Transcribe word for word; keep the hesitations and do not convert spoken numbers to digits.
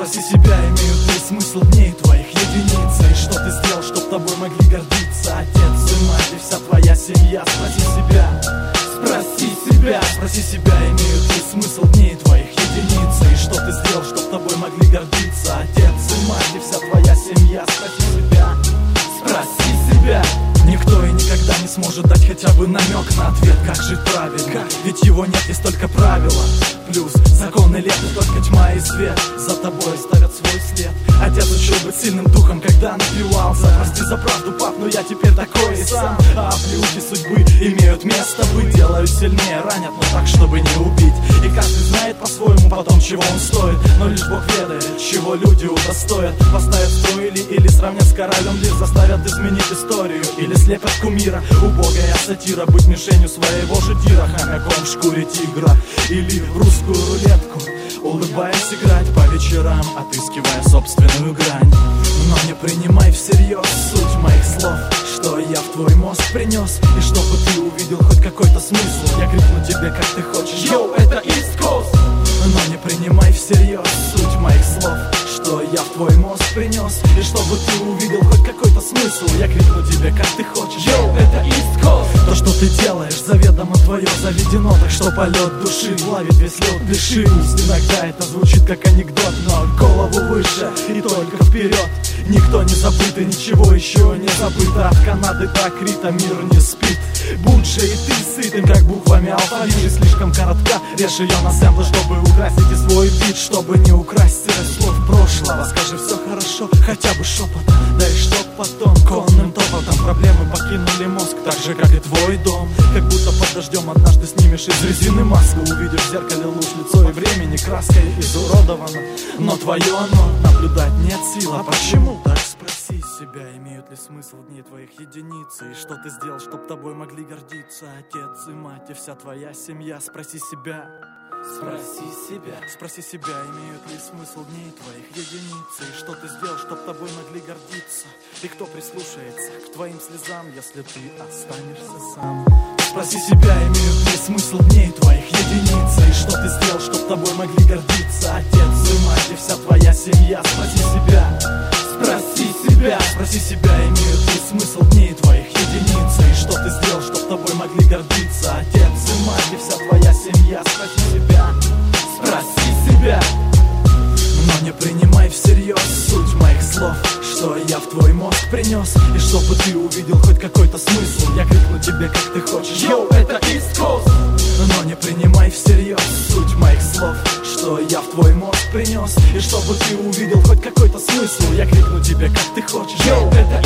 Спроси себя, имеют ли смысл дней твоих единицы, и что ты сделал, чтоб тобой могли гордиться отец и мать и вся твоя семья. Спроси себя, спроси себя, спроси себя, имеют ли смысл дней твоих единицы, и что ты сделал, чтоб тобой могли гордиться отец и мать и вся твоя семья. Спроси себя, спроси себя. Никто и никогда не сможет дать хотя бы намек на ответ, как жить правильно, ведь его нет, есть только правила. Плюс законы лет, и только тьма и свет за тобой оставят свой след. Отец учил быть сильным духом, когда напивался. Прости за правду, пап, но я теперь такой и сам. А плюхи судьбы имеют место быть, делают сильнее, ранят, но так, чтобы не убить. И каждый знает по-своему потом, чего он стоит, но лишь Бог ведает, чего люди удостоят. Поставят в строй или, или сравнят с королем лир, заставят изменить историю или слепят кумира. Убогая сатира, быть мишенью своего же тира, хомяком в шкуре тигра или в русскую рулетку, улыбаясь играть по вечерам, отыскивая собственную грань. Но не принимай всерьез суть моих слов, что я в твой мозг принес, и чтобы ты увидел хоть какой-то смысл, я крикну тебе, как ты хочешь: йоу, это East Coast! Но не принимай всерьез суть моих слов, что я в твой мозг принес, и чтобы ты увидел хоть какой-то смысл, я крикну тебе, как ты хочешь: йоу, это East Coast! То, что ты делаешь, заведомо твое заведено, так что полет души ловит весь лед, дыши. Пусть иногда это звучит как анекдот, но голову выше и только вперед. Никто не забыт и ничего еще не забыто. От Канады до Крита мир не спит. Будь же и ты сытым, как буквами алфавит. Жизнь слишком коротка, режь ее на сэмплы, чтобы украсить и свой бит, чтобы не украсть серость слов прошлого. Скажи все хорошо, хотя бы шепотом, да и что потом, конным топотом. Проблемы покинули мозг, так же как и твой дом. Как будто под дождем однажды снимешь из резины маску, увидишь в зеркале луч, лицо и времени краской изуродовано, но твое оно наблюдать нет сил. А почему так? Спроси себя, имеют ли смысл дней твоих единицы, и что ты сделал, чтоб тобой могли гордиться отец и мать и вся твоя семья. Спроси себя, спроси себя, спроси себя, имеют ли смысл дней твоих единицы, и что ты сделал, чтоб тобой могли гордиться, и кто прислушается к твоим слезам, если ты останешься сам. Спроси себя, имеют ли смысл дней твоих единицы, и что ты сделал, чтоб тобой могли гордиться отец и мать и вся твоя семья. Спроси себя, спроси себя, спроси себя, имеют ли смысл дней твоих единицы, и что ты сделал, чтоб тобой могли гордиться отец и мать и вся твоя семья. Спроси себя, спроси себя. Но не принимай всерьез суть моих слов, что я в твой мозг принес, и чтобы ты увидел хоть какой-то смысл, я крикну тебе, как ты хочешь: йоу, это East Coast! Но не принимай всерьез суть моих слов, что я в твой мозг принес, и чтобы ты увидел хоть какой-то смысл, я крикну тебе, как ты хочешь: йоу, это